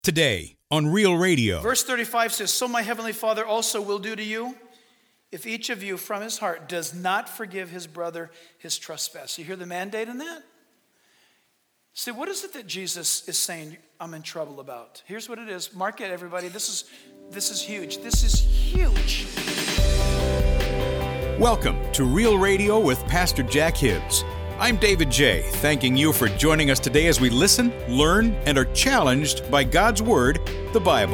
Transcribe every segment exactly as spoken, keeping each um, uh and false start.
Today on Real Radio. Verse thirty-five says, "So my heavenly Father also will do to you, if each of you from his heart does not forgive his brother his trespass." You hear the mandate in that? See, what is it that Jesus is saying I'm in trouble about? Here's what it is. Mark it, everybody. This is, this is huge. This is huge. Welcome to Real Radio with Pastor Jack Hibbs. I'm David J., thanking you for joining us today as we listen, learn, and are challenged by God's Word, the Bible.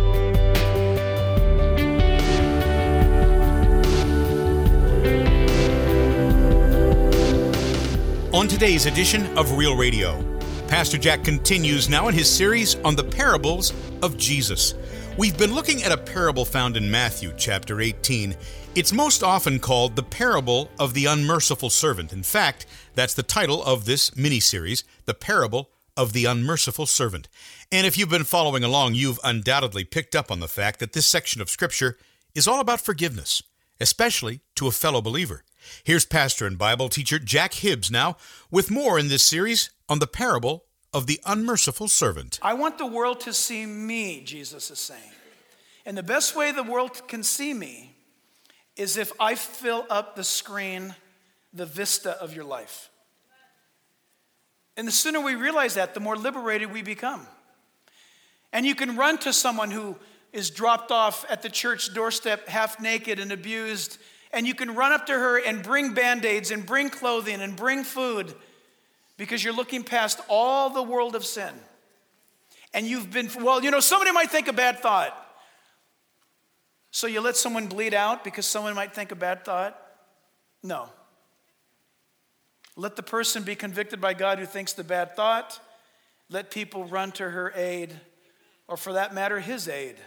On today's edition of Real Radio, Pastor Jack continues now in his series on the parables of Jesus. We've been looking at a parable found in Matthew chapter eighteen. It's most often called the parable of the unmerciful servant. In fact, that's the title of this mini-series, the parable of the unmerciful servant. And if you've been following along, you've undoubtedly picked up on the fact that this section of Scripture is all about forgiveness, especially to a fellow believer. Here's pastor and Bible teacher Jack Hibbs now with more in this series on the parable of the unmerciful servant. I want the world to see me, Jesus is saying. And the best way the world can see me is if I fill up the screen, the vista of your life. And the sooner we realize that, the more liberated we become. And you can run to someone who is dropped off at the church doorstep half naked and abused, and you can run up to her and bring Band-Aids and bring clothing and bring food because you're looking past all the world of sin. And you've been, well, you know, somebody might think a bad thought. So you let someone bleed out because someone might think a bad thought? No. Let the person be convicted by God who thinks the bad thought. Let people run to her aid, or for that matter, his aid.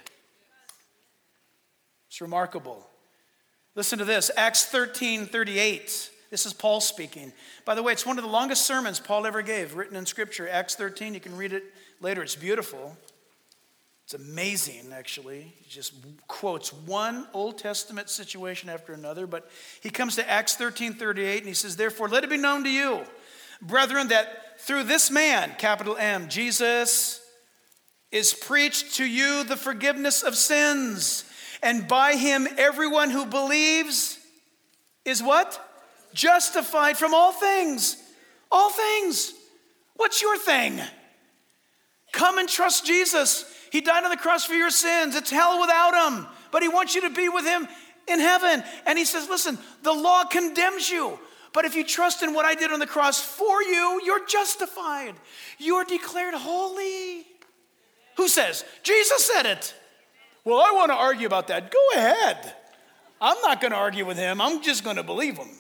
It's remarkable. Listen to this, Acts thirteen thirty-eight. This is Paul speaking. By the way, it's one of the longest sermons Paul ever gave, written in Scripture. Acts thirteen, you can read it later. It's beautiful. It's amazing, actually. He just quotes one Old Testament situation after another. But he comes to Acts thirteen thirty-eight, and he says, "Therefore, let it be known to you, brethren, that through this man," capital M, Jesus, "is preached to you the forgiveness of sins. And by him, everyone who believes is" what? "Justified from all things." All things. What's your thing? Come and trust Jesus. He died on the cross for your sins. It's hell without him. But he wants you to be with him in heaven. And he says, listen, the law condemns you. But if you trust in what I did on the cross for you, you're justified. You're declared holy. Who says? Jesus said it. Well, I want to argue about that. Go ahead. I'm not going to argue with him. I'm just going to believe him.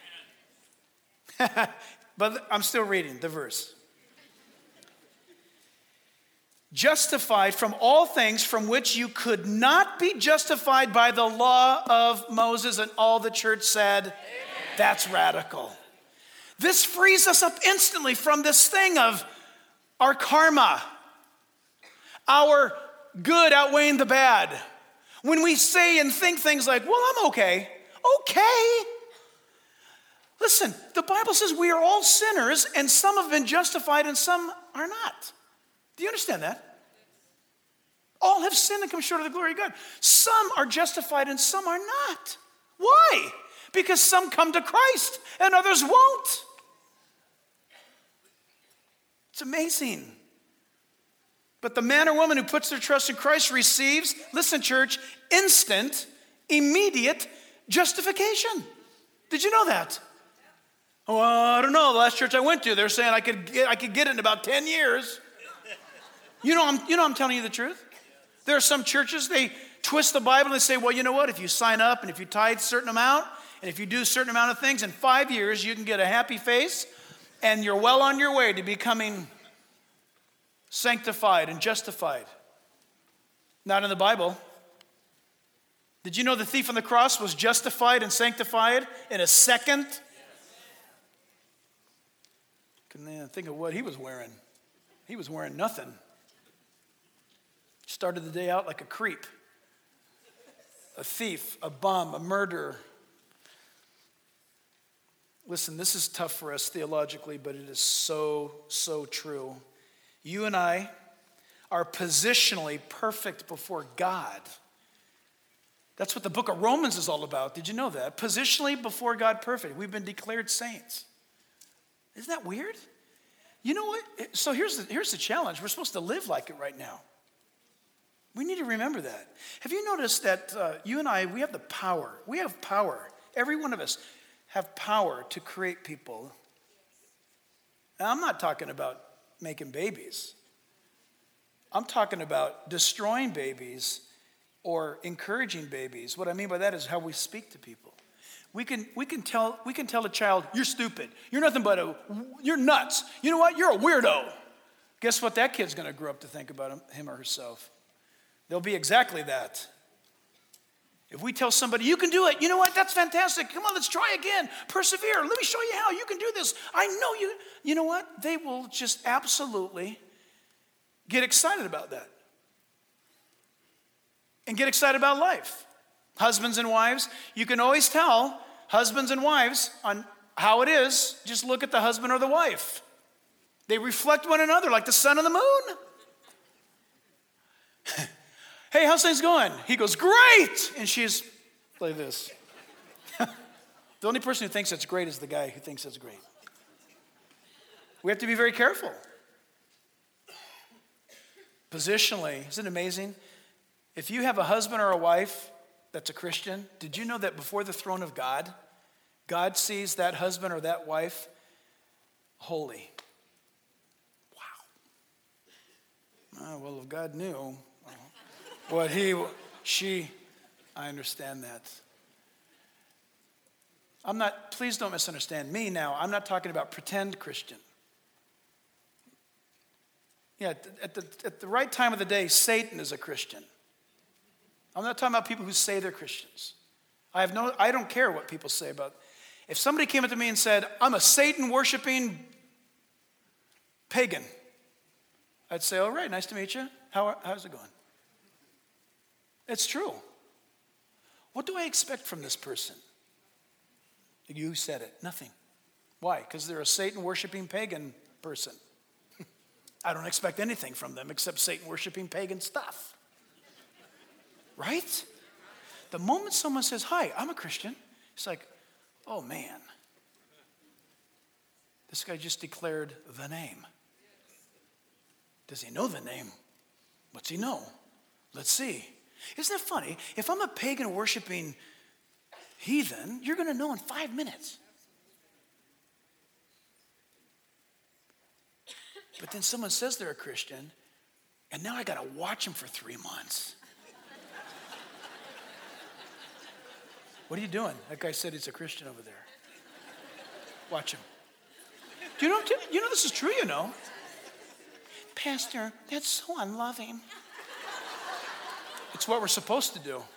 But I'm still reading the verse. Justified from all things from which you could not be justified by the law of Moses. And all the church said, amen. That's radical. This frees us up instantly from this thing of our karma, our good outweighing the bad. When we say and think things like, well, I'm okay. Okay. Listen, the Bible says we are all sinners, and some have been justified and some are not. Do you understand that? All have sinned and come short of the glory of God. Some are justified and some are not. Why? Because some come to Christ and others won't. It's amazing. But the man or woman who puts their trust in Christ receives, listen, church, instant, immediate justification. Did you know that? Oh, I don't know. The last church I went to, they're saying I could get, I could get it in about ten years. You know, I'm, you know I'm telling you the truth. There are some churches, they twist the Bible and they say, well, you know what? If you sign up and if you tithe a certain amount, and if you do a certain amount of things, in five years you can get a happy face, and you're well on your way to becoming sanctified and justified. Not in the Bible. Did you know the thief on the cross was justified and sanctified in a second? Can think of what he was wearing. He was wearing nothing. Started the day out like a creep, a thief, a bum, a murderer. Listen, this is tough for us theologically, but it is so, so true. You and I are positionally perfect before God. That's what the book of Romans is all about. Did you know that? Positionally before God, perfect. We've been declared saints. Isn't that weird? You know what? So here's the, here's the challenge. We're supposed to live like it right now. We need to remember that. Have you noticed that uh, you and I, we have the power. We have power. Every one of us have power to create people. Now, I'm not talking about making babies. I'm talking about destroying babies or encouraging babies. What I mean by that is how we speak to people. We can, we can tell, we can tell a child, you're stupid. You're nothing but a, you're nuts. You know what? You're a weirdo. Guess what that kid's going to grow up to think about him, him or herself? They'll be exactly that. If we tell somebody, you can do it. You know what? That's fantastic. Come on, let's try again. Persevere. Let me show you how you can do this. I know you. You know what? They will just absolutely get excited about that. And get excited about life. Husbands and wives, you can always tell husbands and wives on how it is. Just look at the husband or the wife. They reflect one another like the sun and the moon. Hey, how's things going? He goes, great. And she's like this. The only person who thinks that's great is the guy who thinks that's great. We have to be very careful. Positionally, isn't it amazing? If you have a husband or a wife that's a Christian, did you know that before the throne of God, God sees that husband or that wife holy? Wow. Oh, well, if God knew what he, she, I understand that. I'm not, please don't misunderstand me now. I'm not talking about pretend Christian. Yeah, at the, at the right time of the day, Satan is a Christian. I'm not talking about people who say they're Christians. I have no, I don't care what people say about. If somebody came up to me and said, I'm a Satan-worshiping pagan, I'd say, all right, nice to meet you. How, how's it going? It's true. What do I expect from this person? You said it. Nothing. Why? Because they're a Satan-worshiping pagan person. I don't expect anything from them except Satan-worshiping pagan stuff. Right? The moment someone says, hi, I'm a Christian, it's like, oh man, this guy just declared the name. Does he know the name? What's he know? Let's see. Isn't that funny? If I'm a pagan worshiping heathen, you're going to know in five minutes. But then someone says they're a Christian, and now I got to watch them for three months. What are you doing? That guy said he's a Christian over there. Watch him. Do you know, you know this is true, you know. Pastor, that's so unloving. It's what we're supposed to do.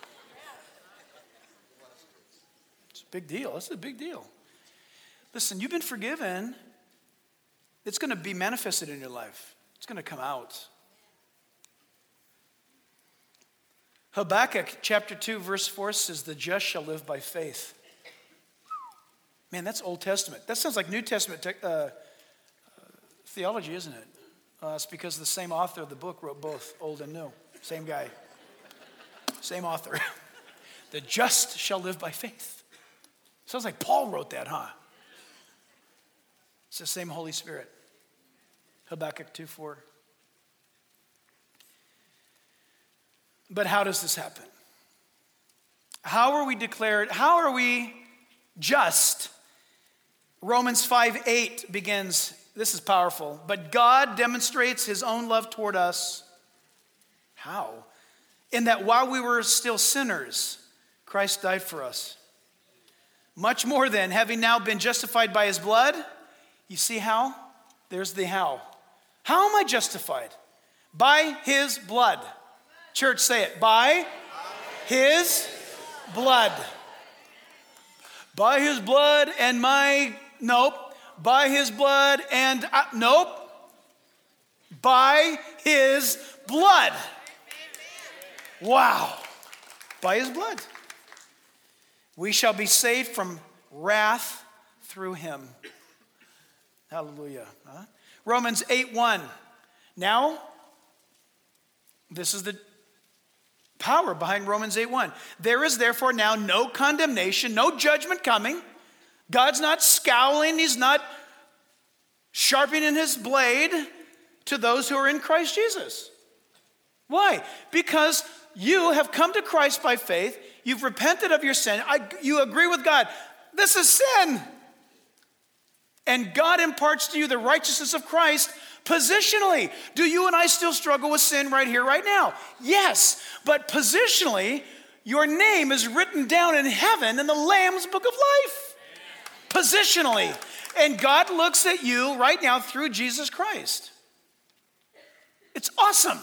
It's a big deal. It's a big deal. Listen, you've been forgiven. It's going to be manifested in your life. It's going to come out. Habakkuk chapter two verse four says, the just shall live by faith. Man, that's Old Testament. That sounds like New Testament te- uh, theology, isn't it? Uh, it's because the same author of the book wrote both Old and New. Same guy. Same author. The just shall live by faith. Sounds like Paul wrote that, huh? It's the same Holy Spirit. Habakkuk two four. But how does this happen? How are we declared, how are we just? Romans five eight begins, this is powerful. But God demonstrates his own love toward us. How? In that while we were still sinners, Christ died for us. Much more then, having now been justified by his blood, you see how? There's the how. How am I justified? By his blood. Church, say it. By his blood. By his blood and my, nope. By his blood and, uh, nope. By his blood. Wow. By his blood. We shall be saved from wrath through him. Hallelujah. Huh? Romans eight one. Now, This is the power behind Romans eight one. There is therefore now no condemnation, no judgment coming. God's not scowling. He's not sharpening his blade to those who are in Christ Jesus. Why? Because you have come to Christ by faith. You've repented of your sin. I, you agree with God. This is sin. And God imparts to you the righteousness of Christ positionally. Do you and I still struggle with sin right here, right now? Yes. But positionally, your name is written down in heaven in the Lamb's book of life. Positionally. And God looks at you right now through Jesus Christ. It's awesome.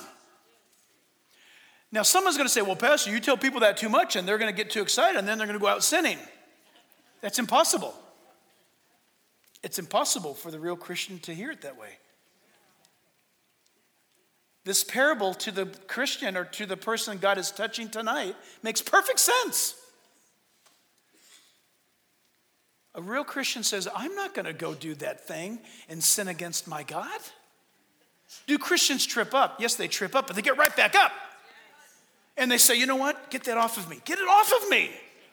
Now, someone's going to say, well, Pastor, you tell people that too much and they're going to get too excited and then they're going to go out sinning. That's impossible. It's impossible for the real Christian to hear it that way. This parable to the Christian or to the person God is touching tonight makes perfect sense. A real Christian says, I'm not going to go do that thing and sin against my God. Do Christians trip up? Yes, they trip up, but they get right back up. And they say, you know what? Get that off of me. Get it off of me.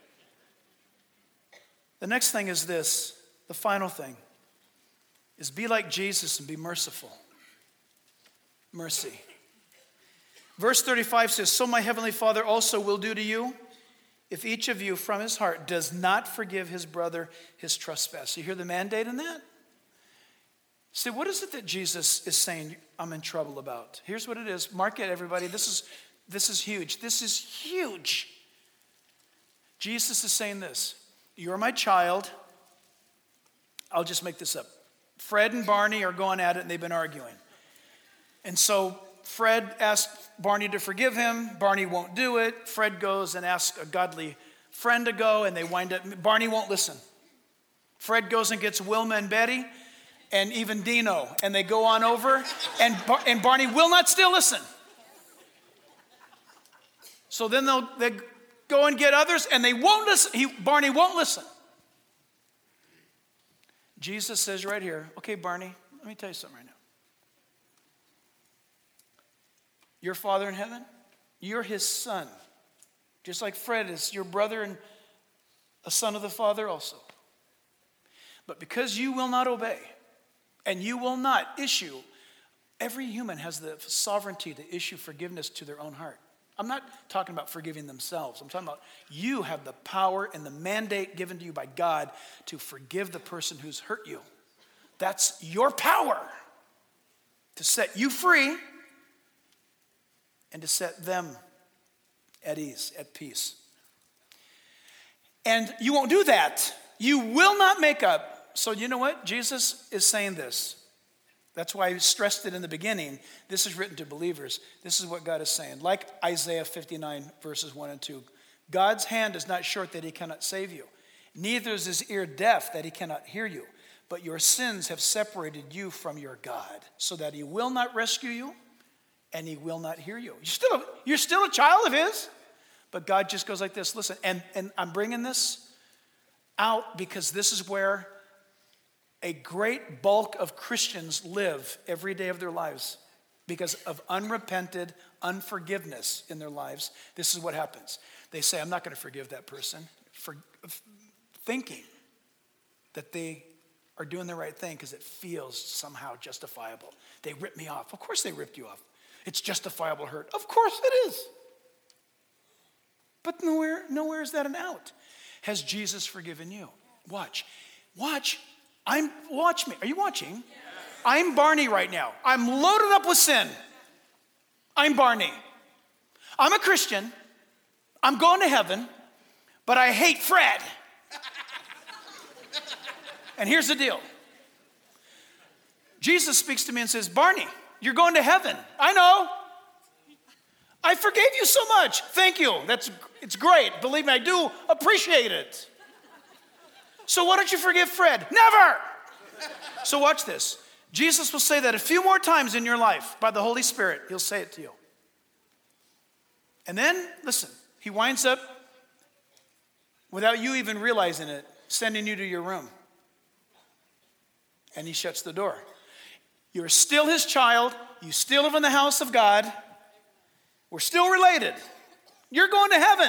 The next thing is this. The final thing is be like Jesus and be merciful. Mercy. Verse thirty-five says, so my heavenly Father also will do to you if each of you from his heart does not forgive his brother his trespass. You hear the mandate in that? See, what is it that Jesus is saying I'm in trouble about? Here's what it is. Mark it, everybody. This is, this is huge. This is huge. Jesus is saying this. You're my child. I'll just make this up. Fred and Barney are going at it and they've been arguing. And so Fred asks Barney to forgive him. Barney won't do it. Fred goes and asks a godly friend to go and they wind up, Barney won't listen. Fred goes and gets Wilma and Betty and even Dino and they go on over and, Bar- and Barney will not still listen. So then they'll they go and get others and they won't listen. He, Barney won't listen. Jesus says right here, okay, Barney, let me tell you something right now. Your Father in heaven, you're his son. Just like Fred is your brother and a son of the Father also. But because you will not obey and you will not issue, every human has the sovereignty to issue forgiveness to their own heart. I'm not talking about forgiving themselves. I'm talking about you have the power and the mandate given to you by God to forgive the person who's hurt you. That's your power to set you free and to set them at ease, at peace. And you won't do that. You will not make up. So you know what? Jesus is saying this. That's why I stressed it in the beginning. This is written to believers. This is what God is saying. Like Isaiah fifty-nine, verses one and two. God's hand is not short that he cannot save you. Neither is his ear deaf that he cannot hear you. But your sins have separated you from your God, so that he will not rescue you and he will not hear you. You're still a, you're still a child of his. But God just goes like this. Listen, and, and I'm bringing this out because this is where a great bulk of Christians live every day of their lives because of unrepented unforgiveness in their lives. This is what happens. They say, I'm not going to forgive that person, for thinking that they are doing the right thing because it feels somehow justifiable. They ripped me off. Of course they ripped you off. It's justifiable hurt. Of course it is. But nowhere, nowhere is that an out. Has Jesus forgiven you? Watch. Watch. I'm, watch me. Are you watching? Yes. I'm Barney right now. I'm loaded up with sin. I'm Barney. I'm a Christian. I'm going to heaven, but I hate Fred. And here's the deal. Jesus speaks to me and says, Barney, you're going to heaven. I know. I forgave you so much. Thank you. That's, it's great. Believe me, I do appreciate it. So why don't you forgive Fred? Never. So watch this. Jesus will say that a few more times in your life by the Holy Spirit. He'll say it to you. And then, listen, he winds up, without you even realizing it, sending you to your room. And he shuts the door. You're still his child. You still live in the house of God. We're still related. You're going to heaven.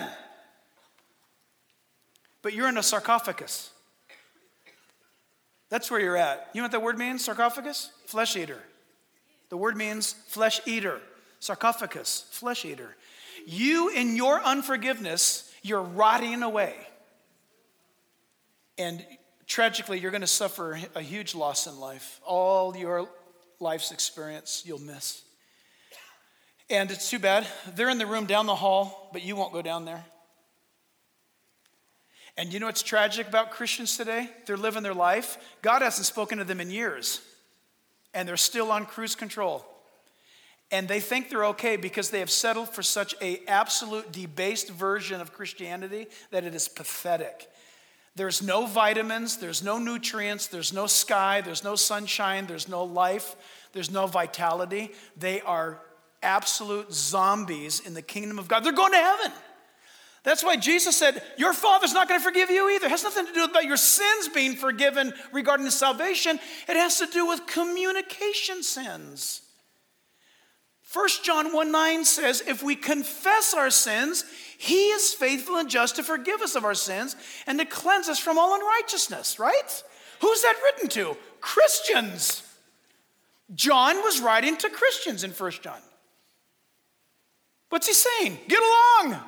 But you're in a sarcophagus. That's where you're at. You know what that word means, sarcophagus? Flesh eater. The word means flesh eater. Sarcophagus, flesh eater. You, in your unforgiveness, you're rotting away. And tragically, you're going to suffer a huge loss in life. All your life's experience, you'll miss. And it's too bad. They're in the room down the hall, but you won't go down there. And you know what's tragic about Christians today? They're living their life. God hasn't spoken to them in years. And they're still on cruise control. And they think they're okay because they have settled for such an absolute debased version of Christianity that it is pathetic. There's no vitamins, there's no nutrients, there's no sky, there's no sunshine, there's no life, there's no vitality. They are absolute zombies in the kingdom of God. They're going to heaven. That's why Jesus said, your Father's not going to forgive you either. It has nothing to do about your sins being forgiven regarding the salvation. It has to do with communication sins. First John one nine says, if we confess our sins, he is faithful and just to forgive us of our sins and to cleanse us from all unrighteousness, right? Who's that written to? Christians. John was writing to Christians in First John. What's he saying? Get along.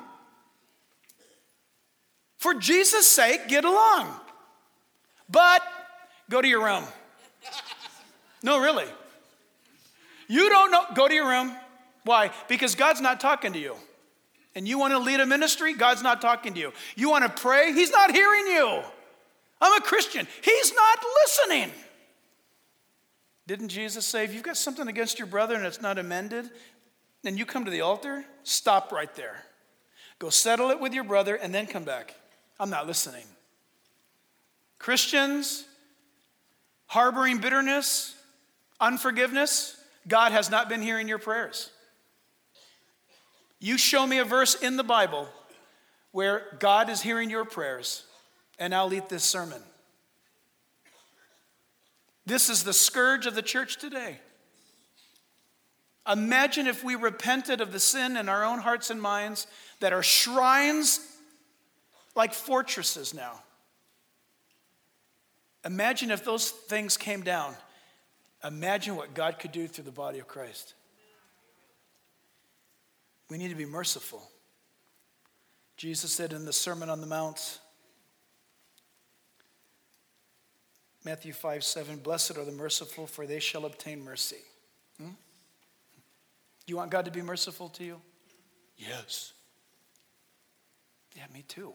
For Jesus' sake, get along. But go to your room. No, really. You don't know, go to your room. Why? Because God's not talking to you. And you want to lead a ministry, God's not talking to you. You want to pray, he's not hearing you. I'm a Christian. He's not listening. Didn't Jesus say, if you've got something against your brother and it's not amended, then you come to the altar, stop right there. Go settle it with your brother and then come back. I'm not listening. Christians harboring bitterness, unforgiveness, God has not been hearing your prayers. You show me a verse in the Bible where God is hearing your prayers, and I'll eat this sermon. This is the scourge of the church today. Imagine if we repented of the sin in our own hearts and minds that are shrines like fortresses now. Imagine if those things came down. Imagine what God could do through the body of Christ. We need to be merciful. Jesus said in the Sermon on the Mount, Matthew five seven, blessed are the merciful, for they shall obtain mercy. Hmm? You want God to be merciful to you? Yes. Yeah, me too.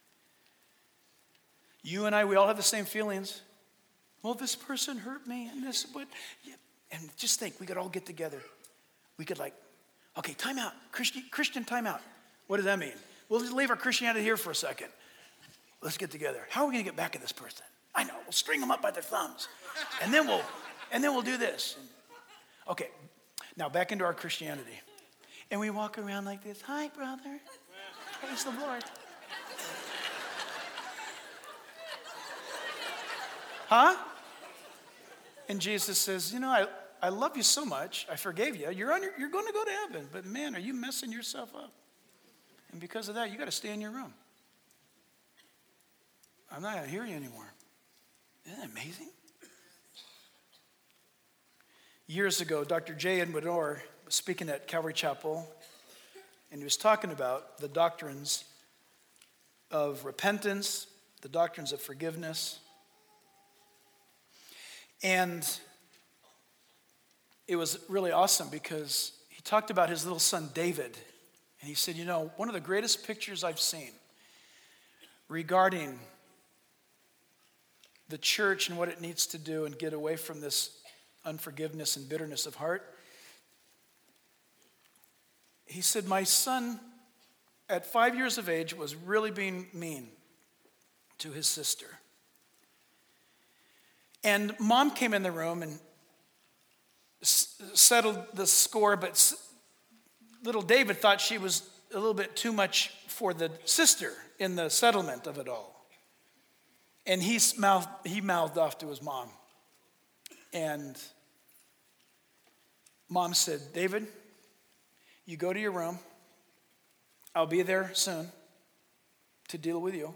You and I, we all have the same feelings. Well, this person hurt me and this, but, yeah. And just think, we could all get together. We could like, okay, time out, Christian, Christian time out. What does that mean? We'll just leave our Christianity here for a second. Let's get together. How are we gonna get back at this person? I know, we'll string them up by their thumbs. And then we'll, and then we'll do this. Okay, now back into our Christianity. And we walk around like this, hi brother, praise the Lord. Huh? And Jesus says, you know, I, I love you so much. I forgave you. You're, on your, you're going to go to heaven. But man, are you messing yourself up? And because of that, you got to stay in your room. I'm not going to hear you anymore. Isn't that amazing? Years ago, Doctor J. Edward Orr was speaking at Calvary Chapel, and he was talking about the doctrines of repentance, the doctrines of forgiveness. And it was really awesome because he talked about his little son David. And he said, you know, one of the greatest pictures I've seen regarding the church and what it needs to do and get away from this unforgiveness and bitterness of heart. He said, my son at five years of age was really being mean to his sister. And mom came in the room and s- settled the score, but s- little David thought she was a little bit too much for the sister in the settlement of it all. And he mouthed, he mouthed off to his mom. And mom said, David, You go to your room. I'll be there soon to deal with you.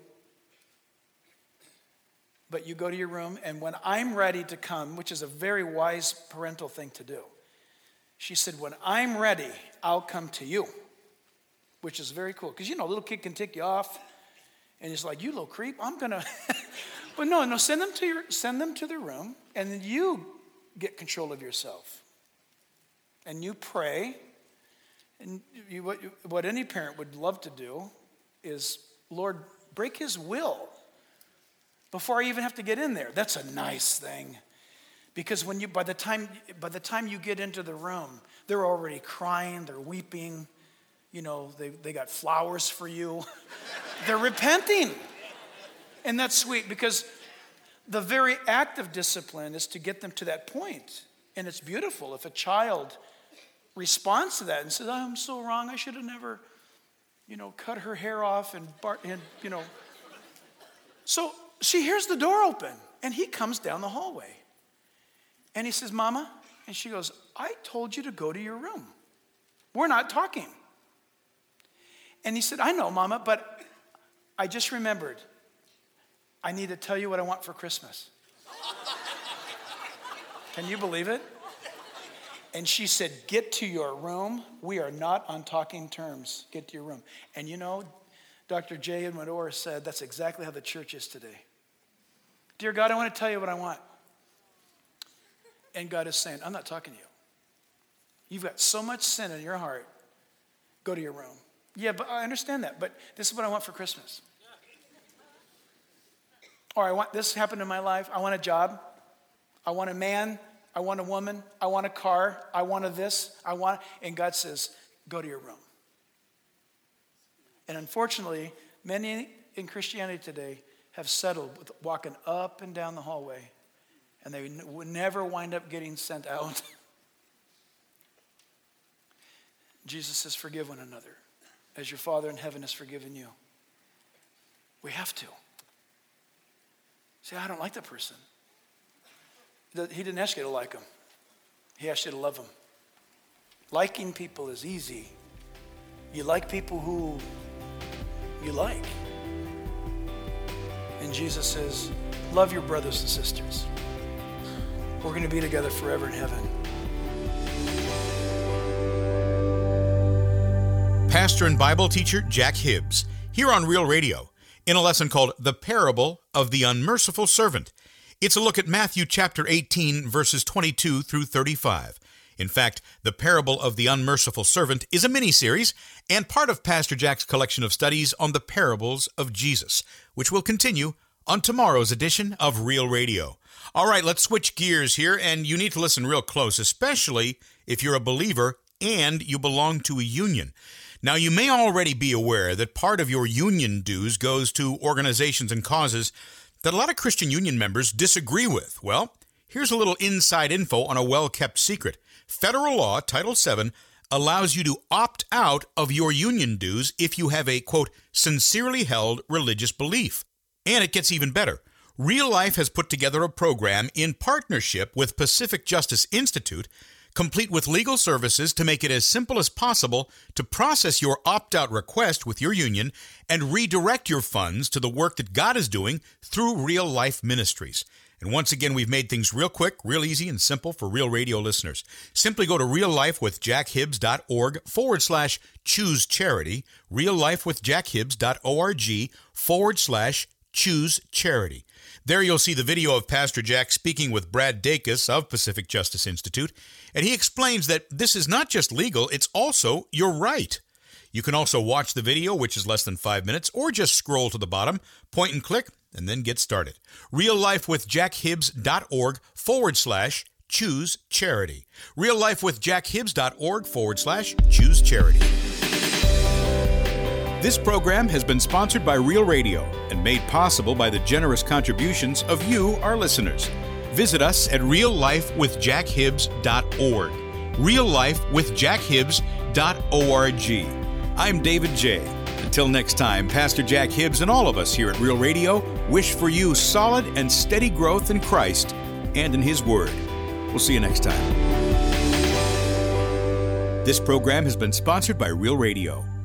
But you go to your room, and when I'm ready to come, which is a very wise parental thing to do, she said, when I'm ready, I'll come to you, which is very cool. Because, you know, a little kid can tick you off, and it's like, you little creep, I'm going to... But no, no, send them to your, send them to their room, and then you get control of yourself. And you pray, and you, what, what any parent would love to do is, Lord, break his will before I even have to get in there. That's a nice thing. Because when you by the time by the time you get into the room, they're already crying, they're weeping, you know, they, they got flowers for you. They're repenting. And that's sweet, because the very act of discipline is to get them to that point. And it's beautiful if a child responds to that and says, oh, I'm so wrong, I should have never, you know, cut her hair off and, bar- and you know. So she hears the door open, and he comes down the hallway. And he says, Mama, and she goes, I told you to go to your room. We're not talking. And he said, I know, Mama, but I just remembered. I need to tell you what I want for Christmas. Can you believe it? And she said, get to your room. We are not on talking terms. Get to your room. And you know, Doctor J. Edwin Orr said that's exactly how the church is today. Dear God, I want to tell you what I want. And God is saying, I'm not talking to you. You've got so much sin in your heart. Go to your room. Yeah, but I understand that. But this is what I want for Christmas. Or I want this to happen in my life. I want a job. I want a man. I want a woman. I want a car. I want a this. I want, and God says, go to your room. And unfortunately, many in Christianity today have settled with walking up and down the hallway, and they would never wind up getting sent out. Jesus says, forgive one another, as your Father in heaven has forgiven you. We have to. Say, I don't like that person. He didn't ask you to like him. He asked you to love him. Liking people is easy. You like people who you like. And Jesus says, love your brothers and sisters. We're going to be together forever in heaven. Pastor and Bible teacher Jack Hibbs, here on Real Radio, in a lesson called The Parable of the Unmerciful Servant. It's a look at Matthew chapter eighteen, verses twenty-two through thirty-five. In fact, The Parable of the Unmerciful Servant is a mini-series and part of Pastor Jack's collection of studies on the parables of Jesus, which will continue on tomorrow's edition of Real Radio. All right, let's switch gears here, and you need to listen real close, especially if you're a believer and you belong to a union. Now, you may already be aware that part of your union dues goes to organizations and causes that a lot of Christian union members disagree with. Well, here's a little inside info on a well-kept secret. Federal law, Title seven, allows you to opt out of your union dues if you have a, quote, sincerely held religious belief. And it gets even better. Real Life has put together a program in partnership with Pacific Justice Institute, complete with legal services to make it as simple as possible to process your opt-out request with your union and redirect your funds to the work that God is doing through Real Life Ministries. And once again, we've made things real quick, real easy, and simple for Real Radio listeners. Simply go to reallifewithjackhibbs.org forward slash choose charity, reallifewithjackhibbs.org forward slash choose charity. There you'll see the video of Pastor Jack speaking with Brad Dacus of Pacific Justice Institute, and he explains that this is not just legal, it's also your right. You can also watch the video, which is less than five minutes, or just scroll to the bottom, point and click, and then get started. reallifewithjackhibbs.org forward slash choose charity. reallifewithjackhibbs.org forward slash choose charity. This program has been sponsored by Real Radio and made possible by the generous contributions of you, our listeners. Visit us at real life with jack hibbs dot org. real life with jack hibbs dot org. I'm David J. Until next time, Pastor Jack Hibbs and all of us here at Real Radio wish for you solid and steady growth in Christ and in His Word. We'll see you next time. This program has been sponsored by Real Radio.